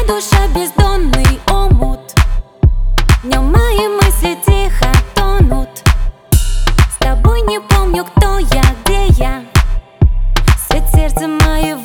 душа бездонный омут, в нем мои мысли тихо тонут. С тобой не помню, кто я, где я, свет сердца моего